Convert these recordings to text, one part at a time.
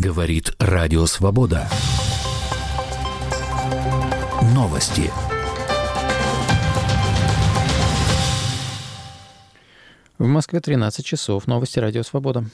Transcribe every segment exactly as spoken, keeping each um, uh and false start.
Говорит Радио Свобода. Новости. В Москве тринадцать часов. Новости Радио Свобода.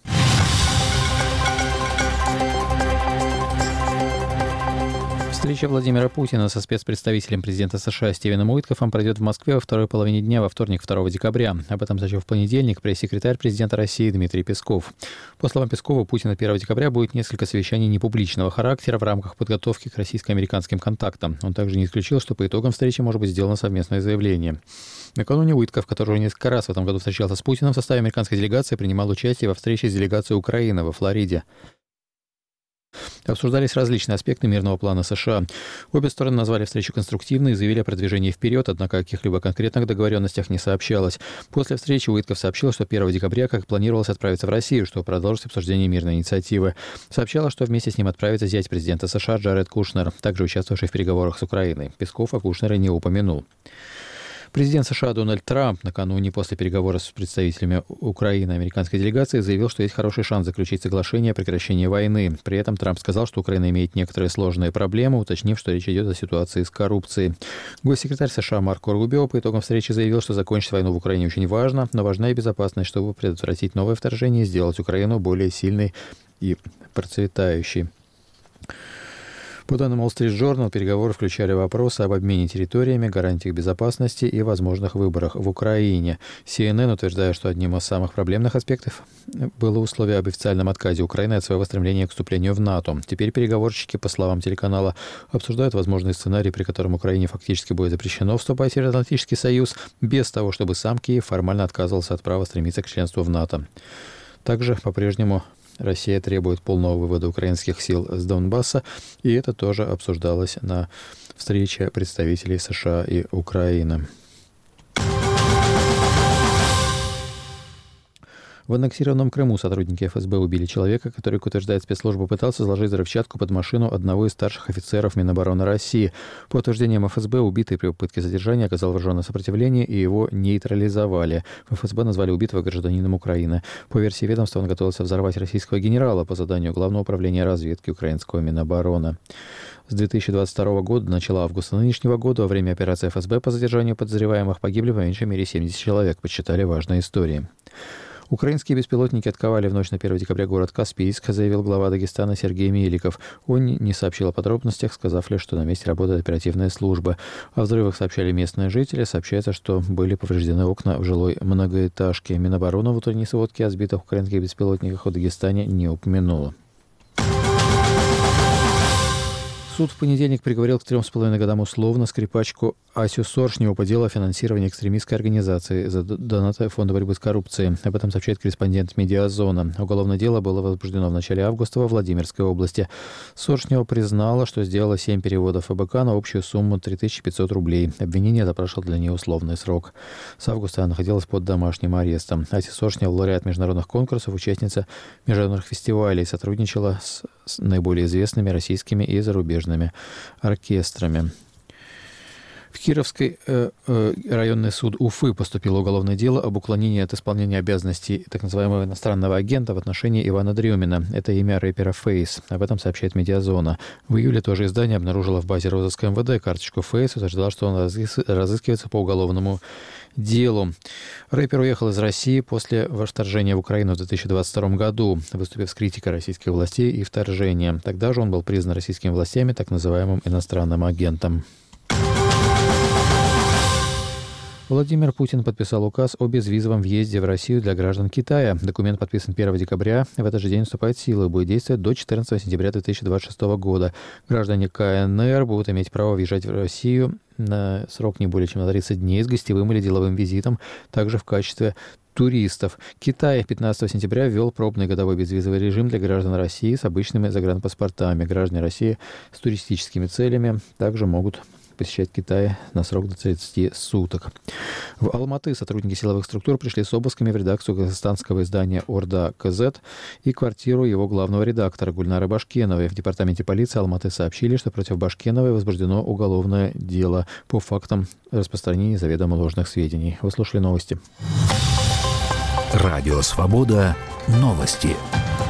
Встреча Владимира Путина со спецпредставителем президента США Стивеном Уиткофом пройдет в Москве во второй половине дня во вторник, второго декабря. Об этом сообщил в понедельник пресс-секретарь президента России Дмитрий Песков. По словам Пескова, у Путина первого декабря будет несколько совещаний непубличного характера в рамках подготовки к российско-американским контактам. Он также не исключил, что по итогам встречи может быть сделано совместное заявление. Накануне Уиткоф, который уже несколько раз в этом году встречался с Путиным в составе американской делегации, принимал участие во встрече с делегацией Украины во Флориде. Обсуждались различные аспекты мирного плана США. Обе стороны назвали встречу конструктивной и заявили о продвижении вперед, однако о каких-либо конкретных договоренностях не сообщалось. После встречи Уиткоф сообщил, что первого декабря, как планировалось, отправиться в Россию, чтобы продолжить обсуждение мирной инициативы. Сообщалось, что вместе с ним отправится зять президента США Джаред Кушнер, также участвовавший в переговорах с Украиной. Песков о Кушнере не упомянул. Президент США Дональд Трамп накануне после переговоров с представителями Украины и американской делегации заявил, что есть хороший шанс заключить соглашение о прекращении войны. При этом Трамп сказал, что Украина имеет некоторые сложные проблемы, уточнив, что речь идет о ситуации с коррупцией. Госсекретарь США Марко Рубио по итогам встречи заявил, что закончить войну в Украине очень важно, но важна и безопасность, чтобы предотвратить новое вторжение и сделать Украину более сильной и процветающей. По данным Wall Street Journal, переговоры включали вопросы об обмене территориями, гарантиях безопасности и возможных выборах в Украине. си эн эн утверждает, что одним из самых проблемных аспектов было условие об официальном отказе Украины от своего стремления к вступлению в НАТО. Теперь переговорщики, по словам телеканала, обсуждают возможный сценарий, при котором Украине фактически будет запрещено вступать в Североатлантический союз, без того, чтобы сам Киев формально отказывался от права стремиться к членству в НАТО. Также по-прежнему Россия требует полного вывода украинских сил с Донбасса, и это тоже обсуждалось на встрече представителей США и Украины. В аннексированном Крыму сотрудники эф эс бэ убили человека, который, как утверждает спецслужба, пытался заложить взрывчатку под машину одного из старших офицеров Минобороны России. По утверждениям эф эс бэ, убитый при попытке задержания оказал вооруженное сопротивление, и его нейтрализовали. В эф эс бэ назвали убитого гражданином Украины. По версии ведомства, он готовился взорвать российского генерала по заданию Главного управления разведки украинского Минобороны. С две тысячи двадцать второго года до начала августа нынешнего года во время операции эф эс бэ по задержанию подозреваемых погибли по меньшей мере семьдесят человек, подсчитали важные истории. Украинские беспилотники атаковали в ночь на первого декабря город Каспийск, заявил глава Дагестана Сергей Меликов. Он не сообщил о подробностях, сказав лишь, что на месте работает оперативная служба. О взрывах сообщали местные жители. Сообщается, что были повреждены окна в жилой многоэтажке. Минобороны в утренней сводке о сбитых украинских беспилотниках в Дагестане не упомянула. Суд в понедельник приговорил к трем с половиной годам условно скрипачку Асю Соршневу по делу о финансировании экстремистской организации за донаты Фонда борьбы с коррупцией. Об этом сообщает корреспондент «Медиазона». Уголовное дело было возбуждено в начале августа во Владимирской области. Соршнева признала, что сделала семь переводов эф бэ ка на общую сумму три тысячи пятьсот рублей. Обвинение запрашивало для нее условный срок. С августа она находилась под домашним арестом. Ася Соршнева, лауреат международных конкурсов, участница международных фестивалей, сотрудничала с, с наиболее известными российскими и зарубежными оркестрами. В Кировский э, э, районный суд Уфы поступило уголовное дело об уклонении от исполнения обязанностей так называемого иностранного агента в отношении Ивана Дрюмина. Это имя рэпера Фейс. Об этом сообщает «Медиазона». В июле тоже издание обнаружило в базе розыска эм вэ дэ карточку Фейс и утверждало, что он разыс- разыскивается по уголовному делу. Рэпер уехал из России после вторжения в Украину в две тысячи двадцать втором году, выступив с критикой российских властей и вторжения. Тогда же он был признан российскими властями так называемым иностранным агентом. Владимир Путин подписал указ о безвизовом въезде в Россию для граждан Китая. Документ подписан первого декабря. В этот же день вступает в силу и будет действовать до четырнадцатого сентября две тысячи двадцать шестого года. Граждане ка эн эр будут иметь право въезжать в Россию на срок не более чем на тридцать дней с гостевым или деловым визитом, также в качестве туристов. Китай пятнадцатого сентября ввел пробный годовой безвизовый режим для граждан России с обычными загранпаспортами. Граждане России с туристическими целями также могут посещать Китай на срок до тридцати суток. В Алматы сотрудники силовых структур пришли с обысками в редакцию казахстанского издания «Орда КЗ» и квартиру его главного редактора Гульнары Башкеновой. В департаменте полиции Алматы сообщили, что против Башкеновой возбуждено уголовное дело по фактам распространения заведомо ложных сведений. Вы слушали новости. Радио «Свобода». Новости.